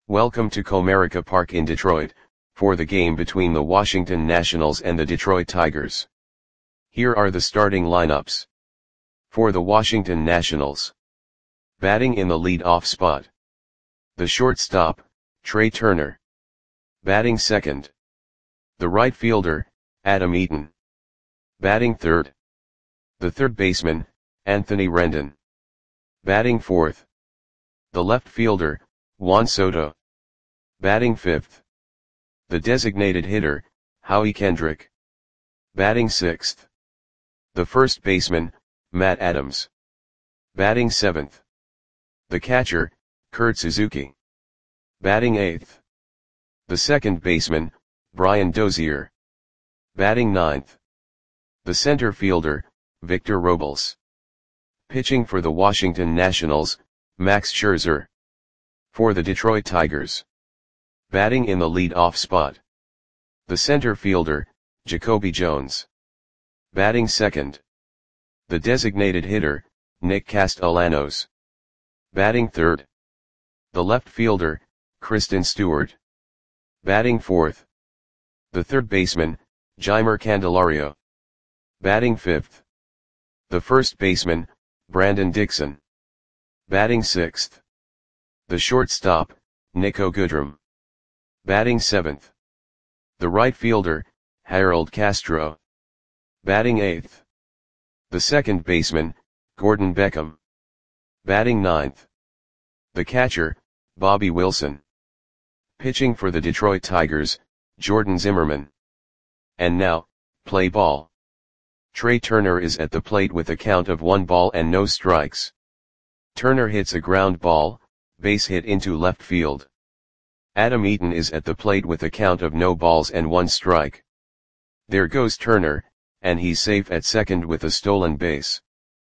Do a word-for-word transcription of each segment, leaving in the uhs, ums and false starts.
Welcome to Comerica Park in Detroit, for the game between the Washington Nationals and the Detroit Tigers. Here are the starting lineups. For the Washington Nationals. Batting in the lead-off spot. The shortstop, Trea Turner. Batting second. The right fielder, Adam Eaton. Batting third. The third baseman, Anthony Rendon. Batting fourth. The left fielder, Juan Soto. Batting fifth. The designated hitter, Howie Kendrick. Batting sixth. The first baseman, Matt Adams. Batting seventh. The catcher, Kurt Suzuki. Batting eighth. The second baseman, Brian Dozier. Batting ninth. The center fielder, Victor Robles. Pitching for the Washington Nationals, Max Scherzer. For the Detroit Tigers. Batting in the lead-off spot. The center fielder, Jacoby Jones. Batting second. The designated hitter, Nick Castellanos. Batting third. The left fielder, Kristen Stewart. Batting fourth. The third baseman, Jeimer Candelario. Batting fifth. The first baseman, Brandon Dixon. Batting sixth. The shortstop, Niko Goodrum. Batting seventh. The right fielder, Harold Castro. Batting eighth. The second baseman, Gordon Beckham. Batting ninth. The catcher, Bobby Wilson. Pitching for the Detroit Tigers, Jordan Zimmermann. And now, play ball. Trea Turner is at the plate with a count of one ball and no strikes. Turner hits a ground ball, base hit into left field. Adam Eaton is at the plate with a count of no balls and one strike. There goes Turner, and he's safe at second with a stolen base.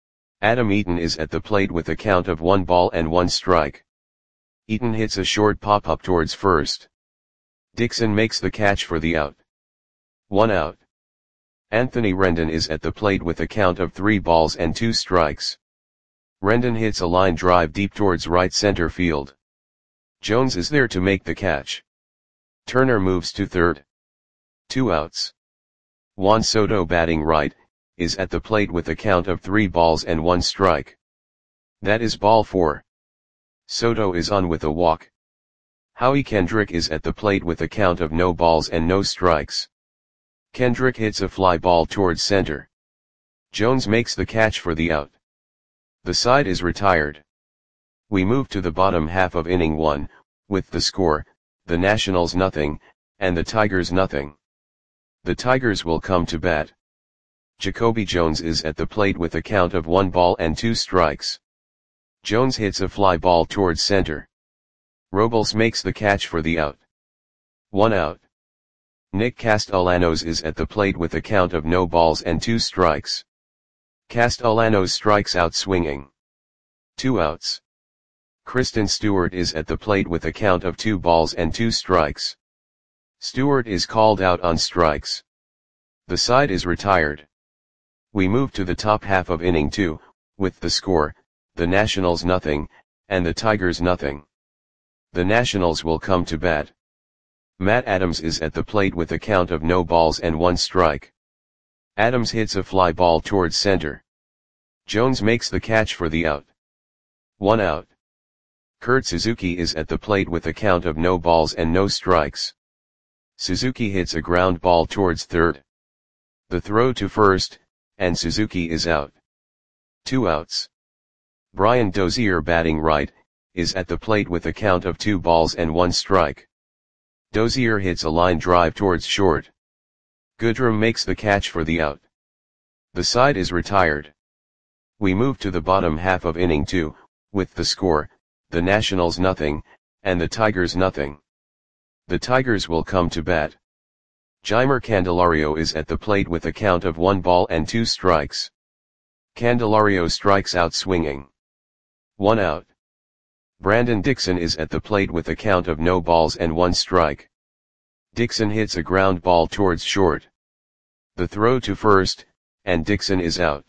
Adam Eaton is at the plate with a count of one ball and one strike. Eaton hits a short pop-up towards first. Dixon makes the catch for the out. One out. Anthony Rendon is at the plate with a count of three balls and two strikes. Rendon hits a line drive deep towards right center field. Jones is there to make the catch. Turner moves to third. Two outs. Juan Soto, batting right, is at the plate with a count of three balls and one strike. That is ball four. Soto is on with a walk. Howie Kendrick is at the plate with a count of no balls and no strikes. Kendrick hits a fly ball towards center. Jones makes the catch for the out. The side is retired. We move to the bottom half of inning one, with the score, the Nationals nothing, and the Tigers nothing. The Tigers will come to bat. Jacoby Jones is at the plate with a count of one ball and two strikes. Jones hits a fly ball towards center. Robles makes the catch for the out. One out. Nick Castellanos is at the plate with a count of no balls and two strikes. Castellanos strikes out swinging. Two outs. Kristen Stewart is at the plate with a count of two balls and two strikes. Stewart is called out on strikes. The side is retired. We move to the top half of inning two, with the score, the Nationals nothing, and the Tigers nothing. The Nationals will come to bat. Matt Adams is at the plate with a count of no balls and one strike. Adams hits a fly ball towards center. Jones makes the catch for the out. One out. Kurt Suzuki is at the plate with a count of no balls and no strikes. Suzuki hits a ground ball towards third. The throw to first, and Suzuki is out. Two outs. Brian Dozier, batting right, is at the plate with a count of two balls and one strike. Dozier hits a line drive towards short. Goodrum makes the catch for the out. The side is retired. We move to the bottom half of inning two, with the score, the Nationals nothing, and the Tigers nothing. The Tigers will come to bat. Jeimer Candelario is at the plate with a count of one ball and two strikes. Candelario strikes out swinging. One out. Brandon Dixon is at the plate with a count of no balls and one strike. Dixon hits a ground ball towards short. The throw to first, and Dixon is out.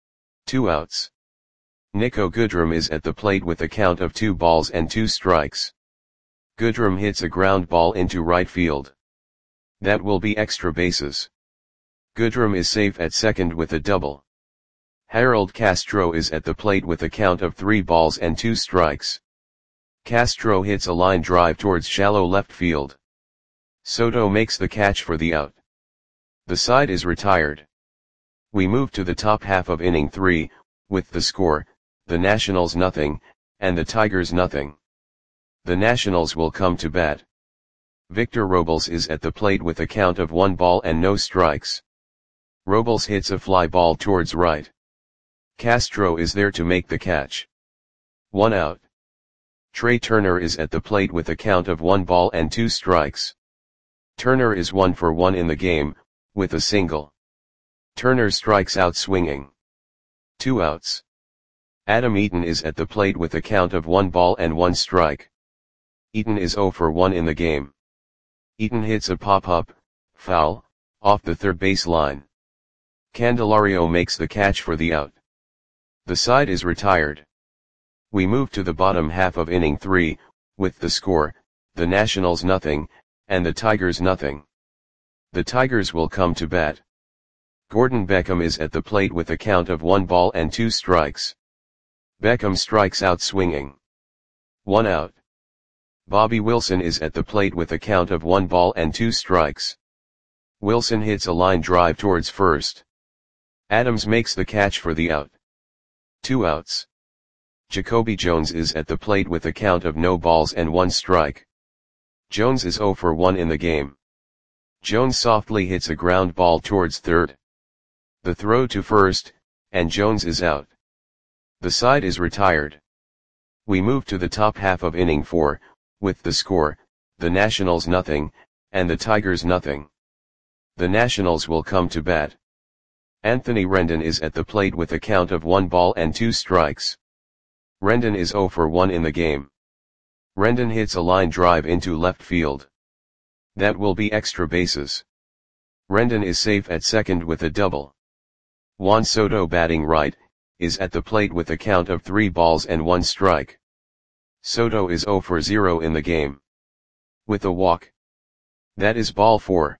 Two outs. Niko Goodrum is at the plate with a count of two balls and two strikes. Goodrum hits a ground ball into right field. That will be extra bases. Goodrum is safe at second with a double. Harold Castro is at the plate with a count of three balls and two strikes. Castro hits a line drive towards shallow left field. Soto makes the catch for the out. The side is retired. We move to the top half of inning three, with the score, the Nationals nothing, and the Tigers nothing. The Nationals will come to bat. Victor Robles is at the plate with a count of one ball and no strikes. Robles hits a fly ball towards right. Castro is there to make the catch. One out. Trey Turner is at the plate with a count of one ball and two strikes. Turner is one for one in the game, with a single. Turner strikes out swinging. Two outs. Adam Eaton is at the plate with a count of one ball and one strike. Eaton is zero for one in the game. Eaton hits a pop-up, foul, off the third base line. Candelario makes the catch for the out. The side is retired. We move to the bottom half of inning three, with the score, the Nationals nothing, and the Tigers nothing. The Tigers will come to bat. Gordon Beckham is at the plate with a count of one ball and two strikes. Beckham strikes out swinging. One out. Bobby Wilson is at the plate with a count of one ball and two strikes. Wilson hits a line drive towards first. Adams makes the catch for the out. Two outs. Jacoby Jones is at the plate with a count of no balls and one strike. Jones is zero for one in the game. Jones softly hits a ground ball towards third. The throw to first, and Jones is out. The side is retired. We move to the top half of inning four, with the score, the Nationals nothing, and the Tigers nothing. The Nationals will come to bat. Anthony Rendon is at the plate with a count of one ball and two strikes. Rendon is zero for one in the game. Rendon hits a line drive into left field. That will be extra bases. Rendon is safe at second with a double. Juan Soto batting right, is at the plate with a count of three balls and one strike. Soto is zero for zero in the game. With a walk. That is ball four.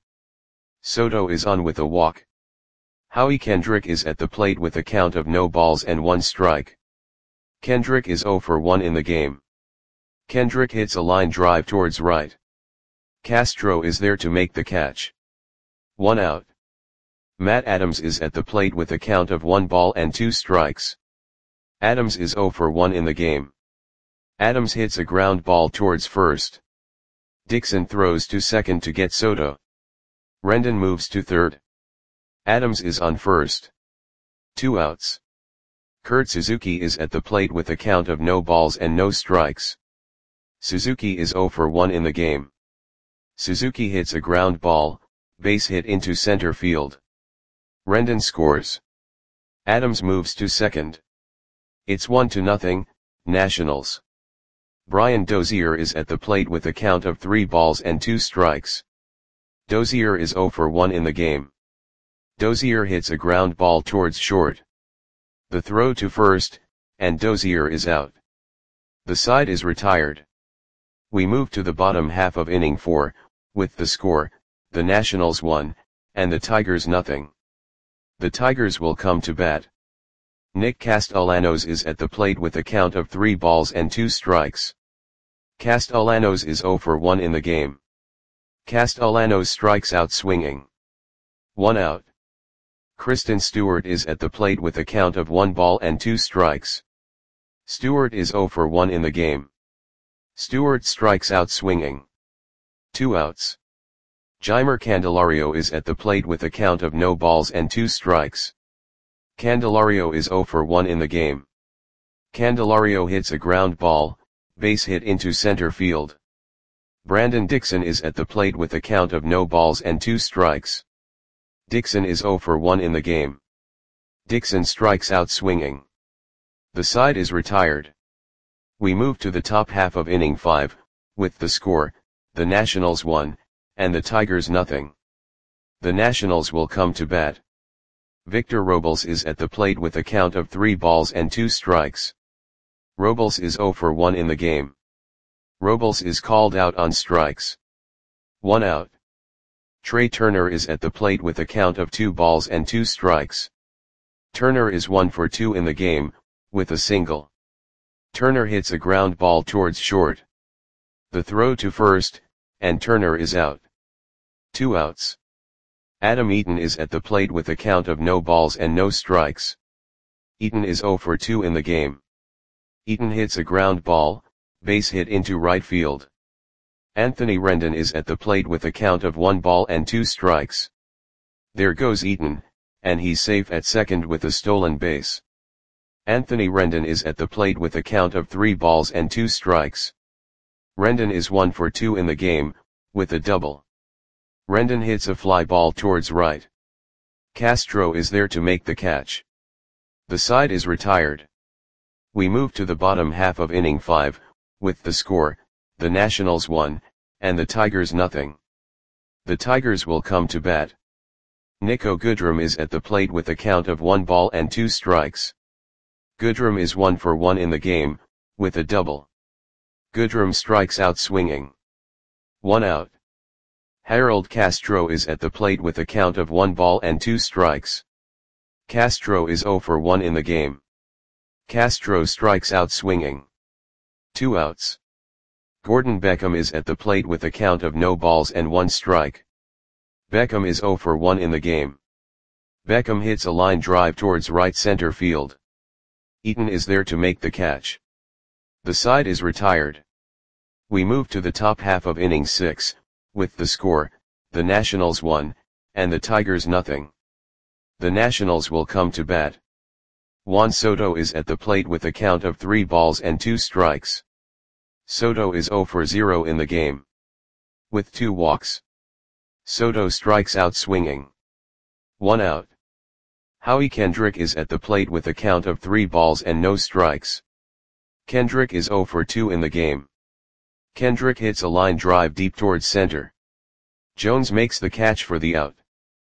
Soto is on with a walk. Howie Kendrick is at the plate with a count of no balls and one strike. Kendrick is zero for one in the game. Kendrick hits a line drive towards right. Castro is there to make the catch. One out. Matt Adams is at the plate with a count of one ball and two strikes. Adams is zero for one in the game. Adams hits a ground ball towards first. Dixon throws to second to get Soto. Rendon moves to third. Adams is on first. Two outs. Kurt Suzuki is at the plate with a count of no balls and no strikes. Suzuki is zero for one in the game. Suzuki hits a ground ball, base hit into center field. Rendon scores. Adams moves to second. It's one to nothing, Nationals. Brian Dozier is at the plate with a count of three balls and two strikes. Dozier is zero for one in the game. Dozier hits a ground ball towards short. The throw to first, and Dozier is out. The side is retired. We move to the bottom half of inning four, with the score, the Nationals one, and the Tigers nothing. The Tigers will come to bat. Nick Castellanos is at the plate with a count of three balls and two strikes. Castellanos is zero for one in the game. Castellanos strikes out swinging. One out. Kristen Stewart is at the plate with a count of one ball and two strikes. Stewart is zero for one in the game. Stewart strikes out swinging. Two outs. Jeimer Candelario is at the plate with a count of no balls and two strikes. Candelario is zero for one in the game. Candelario hits a ground ball, base hit into center field. Brandon Dixon is at the plate with a count of no balls and two strikes. Dixon is zero for one in the game. Dixon strikes out swinging. The side is retired. We move to the top half of inning five, with the score, the Nationals one, and the Tigers nothing. The Nationals will come to bat. Victor Robles is at the plate with a count of three balls and two strikes. Robles is zero for one in the game. Robles is called out on strikes. One out. Trey Turner is at the plate with a count of two balls and two strikes. Turner is one for two in the game, with a single. Turner hits a ground ball towards short. The throw to first, and Turner is out. Two outs. Adam Eaton is at the plate with a count of no balls and no strikes. Eaton is zero for two in the game. Eaton hits a ground ball, base hit into right field. Anthony Rendon is at the plate with a count of one ball and two strikes. There goes Eaton, and he's safe at second with a stolen base. Anthony Rendon is at the plate with a count of three balls and two strikes. Rendon is one for two in the game, with a double. Rendon hits a fly ball towards right. Castro is there to make the catch. The side is retired. We move to the bottom half of inning five, with the score, the Nationals one, and the Tigers nothing. The Tigers will come to bat. Nico Goodrum is at the plate with a count of one ball and two strikes. Goodrum is one for one in the game, with a double. Goodrum strikes out swinging. One out. Harold Castro is at the plate with a count of one ball and two strikes. Castro is zero for one in the game. Castro strikes out swinging. Two outs. Gordon Beckham is at the plate with a count of no balls and one strike. Beckham is zero for one in the game. Beckham hits a line drive towards right center field. Eaton is there to make the catch. The side is retired. We move to the top half of inning six, with the score, the Nationals one, and the Tigers nothing. The Nationals will come to bat. Juan Soto is at the plate with a count of three balls and two strikes. Soto is zero for zero in the game. With two walks. Soto strikes out swinging. One out. Howie Kendrick is at the plate with a count of three balls and no strikes. Kendrick is zero for two in the game. Kendrick hits a line drive deep towards center. Jones makes the catch for the out.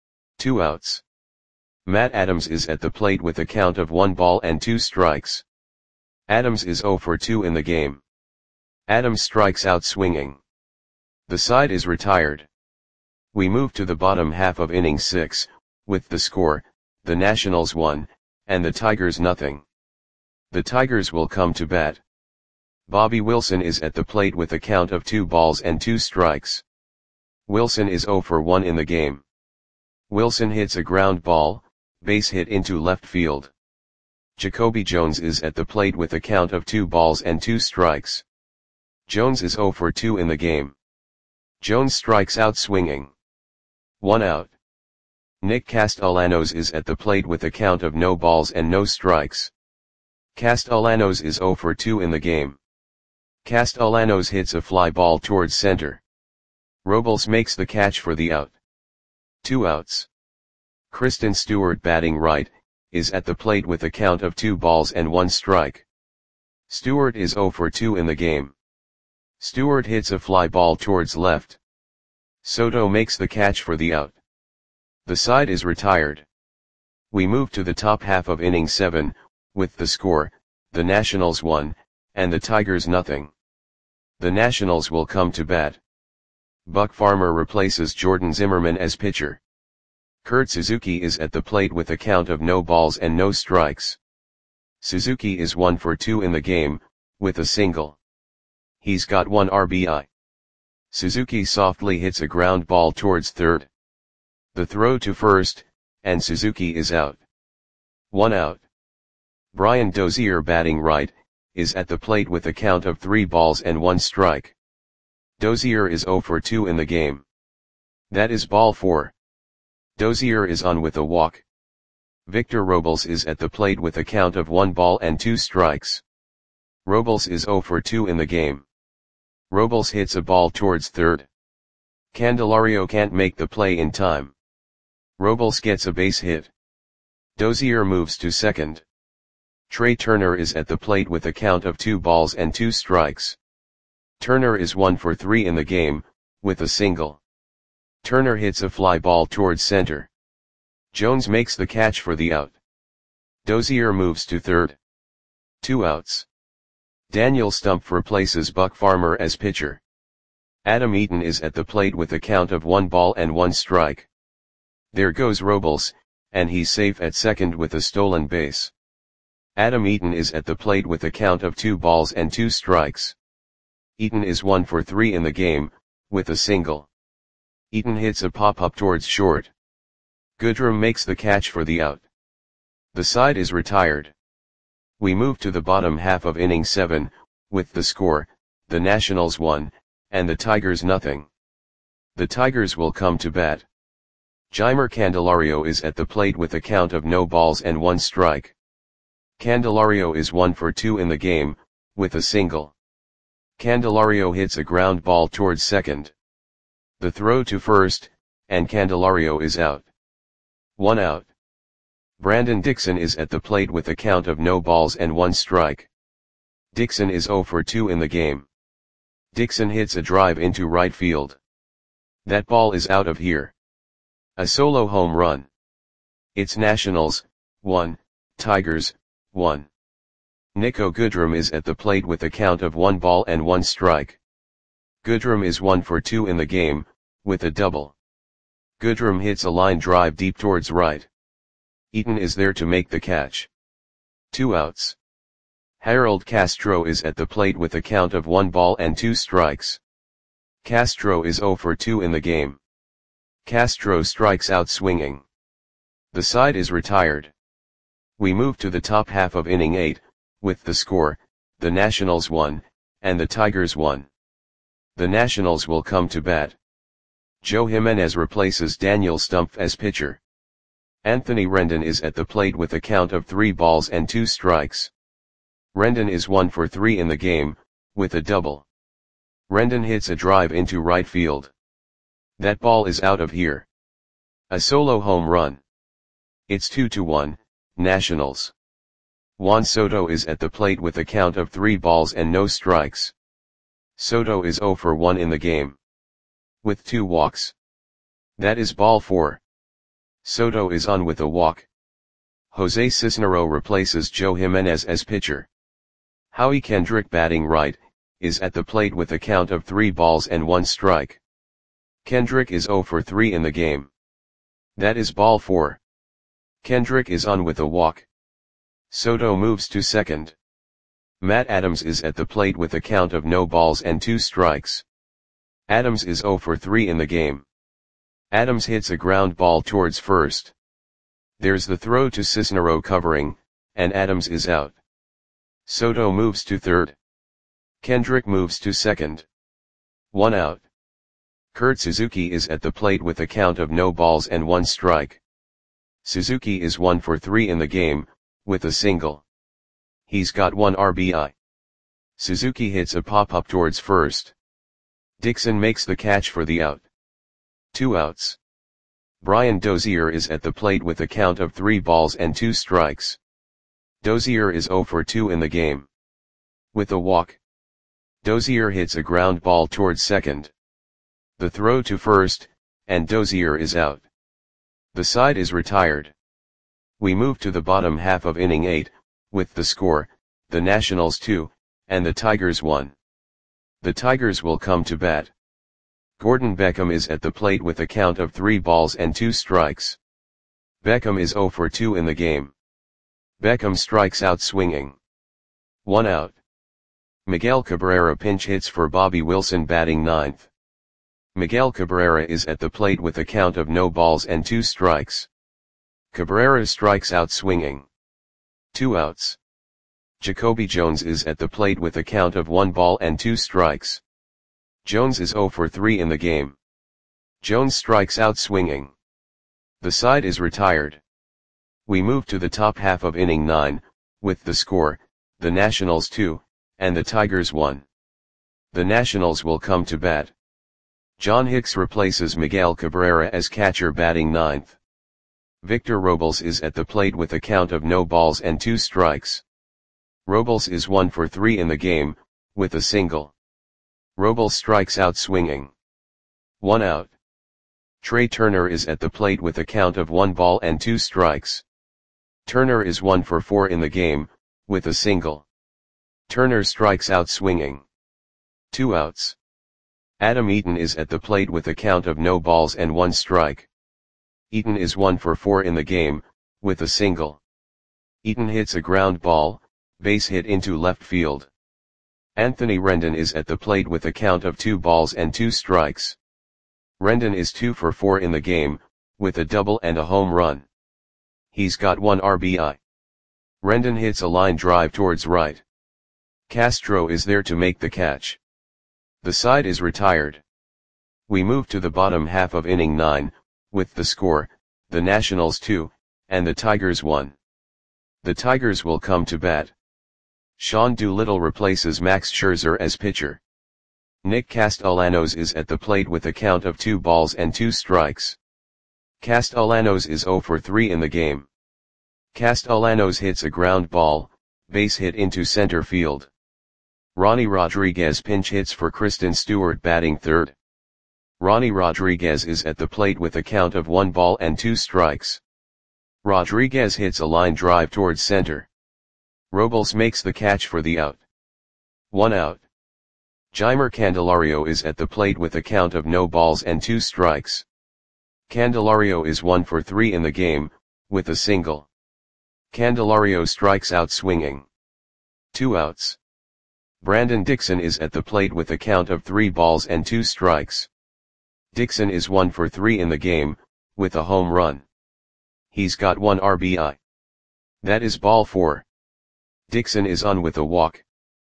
Two outs. Matt Adams is at the plate with a count of one ball and two strikes. Adams is zero for two in the game. Adams strikes out swinging. The side is retired. We move to the bottom half of inning six, with the score, the Nationals one, and the Tigers nothing. The Tigers will come to bat. Bobby Wilson is at the plate with a count of two balls and two strikes. Wilson is zero for one in the game. Wilson hits a ground ball, base hit into left field. Jacoby Jones is at the plate with a count of two balls and two strikes. Jones is zero for two in the game. Jones strikes out swinging. One out. Nick Castellanos is at the plate with a count of no balls and no strikes. Castellanos is zero for two in the game. Castellanos hits a fly ball towards center. Robles makes the catch for the out. Two outs. Kristen Stewart, batting right, is at the plate with a count of two balls and one strike. Stewart is zero for two in the game. Stewart hits a fly ball towards left. Soto makes the catch for the out. The side is retired. We move to the top half of inning seven, with the score, the Nationals one, and the Tigers nothing. The Nationals will come to bat. Buck Farmer replaces Jordan Zimmerman as pitcher. Kurt Suzuki is at the plate with a count of no balls and no strikes. Suzuki is one for two in the game, with a single. He's got one R B I. Suzuki softly hits a ground ball towards third. The throw to first, and Suzuki is out. One out. Brian Dozier, batting right, is at the plate with a count of three balls and one strike. Dozier is zero for two in the game. That is ball four. Dozier is on with a walk. Victor Robles is at the plate with a count of one ball and two strikes. Robles is zero for two in the game. Robles hits a ball towards third. Candelario can't make the play in time. Robles gets a base hit. Dozier moves to second. Trey Turner is at the plate with a count of two balls and two strikes. Turner is one for three in the game, with a single. Turner hits a fly ball towards center. Jones makes the catch for the out. Dozier moves to third. Two outs. Daniel Stumpf replaces Buck Farmer as pitcher. Adam Eaton is at the plate with a count of one ball and one strike. There goes Robles, and he's safe at second with a stolen base. Adam Eaton is at the plate with a count of two balls and two strikes. Eaton is one for three in the game, with a single. Eaton hits a pop-up towards short. Goodrum makes the catch for the out. The side is retired. We move to the bottom half of inning seven, with the score, the Nationals one, and the Tigers nothing. The Tigers will come to bat. Jeimer Candelario is at the plate with a count of no balls and one strike. Candelario is one for two in the game, with a single. Candelario hits a ground ball towards second. The throw to first, and Candelario is out. One out. Brandon Dixon is at the plate with a count of no balls and one strike. Dixon is zero for two in the game. Dixon hits a drive into right field. That ball is out of here. A solo home run. It's Nationals, one, Tigers, one. Nico Goodrum is at the plate with a count of one ball and one strike. Goodrum is one for two in the game, with a double. Goodrum hits a line drive deep towards right. Eaton is there to make the catch. Two outs. Harold Castro is at the plate with a count of one ball and two strikes. Castro is zero for two in the game. Castro strikes out swinging. The side is retired. We move to the top half of inning eight, with the score, the Nationals one, and the Tigers one. The Nationals will come to bat. Joe Jimenez replaces Daniel Stumpf as pitcher. Anthony Rendon is at the plate with a count of three balls and two strikes. Rendon is one for three in the game, with a double. Rendon hits a drive into right field. That ball is out of here. A solo home run. It's two to one, Nationals. Juan Soto is at the plate with a count of three balls and no strikes. Soto is zero for one in the game. With two walks. That is ball four. Soto is on with a walk. Jose Cisnero replaces Joe Jimenez as pitcher. Howie Kendrick, batting right, is at the plate with a count of three balls and one strike. Kendrick is zero for three in the game. That is ball four. Kendrick is on with a walk. Soto moves to second. Matt Adams is at the plate with a count of no balls and two strikes. Adams is zero for three in the game. Adams hits a ground ball towards first. There's the throw to Cisnero covering, and Adams is out. Soto moves to third. Kendrick moves to second. One out. Kurt Suzuki is at the plate with a count of no balls and one strike. Suzuki is one for three in the game, with a single. He's got one R B I. Suzuki hits a pop-up towards first. Dixon makes the catch for the out. Two outs. Brian Dozier is at the plate with a count of three balls and two strikes. Dozier is zero for two in the game. With a walk. Dozier hits a ground ball towards second. The throw to first, and Dozier is out. The side is retired. We move to the bottom half of inning eight, with the score, the Nationals two, and the Tigers one. The Tigers will come to bat. Gordon Beckham is at the plate with a count of three balls and two strikes. Beckham is zero for two in the game. Beckham strikes out swinging. One out. Miguel Cabrera pinch hits for Bobby Wilson, batting ninth. Miguel Cabrera is at the plate with a count of no balls and two strikes. Cabrera strikes out swinging. Two outs. Jacoby Jones is at the plate with a count of one ball and two strikes. Jones is zero for three in the game. Jones strikes out swinging. The side is retired. We move to the top half of inning nine, with the score, the Nationals two, and the Tigers one. The Nationals will come to bat. John Hicks replaces Miguel Cabrera as catcher, batting ninth. Victor Robles is at the plate with a count of no balls and two strikes. Robles is one for three in the game, with a single. Robles strikes out swinging. One out. Trey Turner is at the plate with a count of one ball and two strikes. Turner is one for four in the game, with a single. Turner strikes out swinging. Two outs. Adam Eaton is at the plate with a count of no balls and one strike. Eaton is one for four in the game, with a single. Eaton hits a ground ball, base hit into left field. Anthony Rendon is at the plate with a count of two balls and two strikes. Rendon is two for four in the game, with a double and a home run. He's got one R B I. Rendon hits a line drive towards right. Castro is there to make the catch. The side is retired. We move to the bottom half of inning nine, with the score, the Nationals two, and the Tigers one. The Tigers will come to bat. Sean Doolittle replaces Max Scherzer as pitcher. Nick Castellanos is at the plate with a count of two balls and two strikes. Castellanos is zero for three in the game. Castellanos hits a ground ball, base hit into center field. Ronnie Rodriguez pinch hits for Kristen Stewart batting third. Ronnie Rodriguez is at the plate with a count of one ball and two strikes. Rodriguez hits a line drive towards center. Robles makes the catch for the out. One out. Jeimer Candelario is at the plate with a count of no balls and two strikes. Candelario is one for three in the game, with a single. Candelario strikes out swinging. Two outs. Brandon Dixon is at the plate with a count of three balls and two strikes. Dixon is one for three in the game, with a home run. He's got one R B I. That is ball four. Dixon is on with a walk.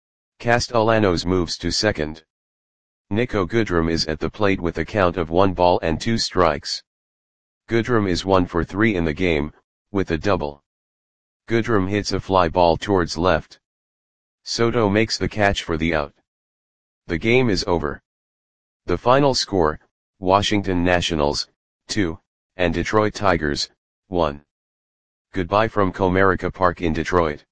Castellanos moves to second. Nico Goodrum is at the plate with a count of one ball and two strikes. Goodrum is one for three in the game, with a double. Goodrum hits a fly ball towards left. Soto makes the catch for the out. The game is over. The final score, Washington Nationals, two, and Detroit Tigers, one. Goodbye from Comerica Park in Detroit.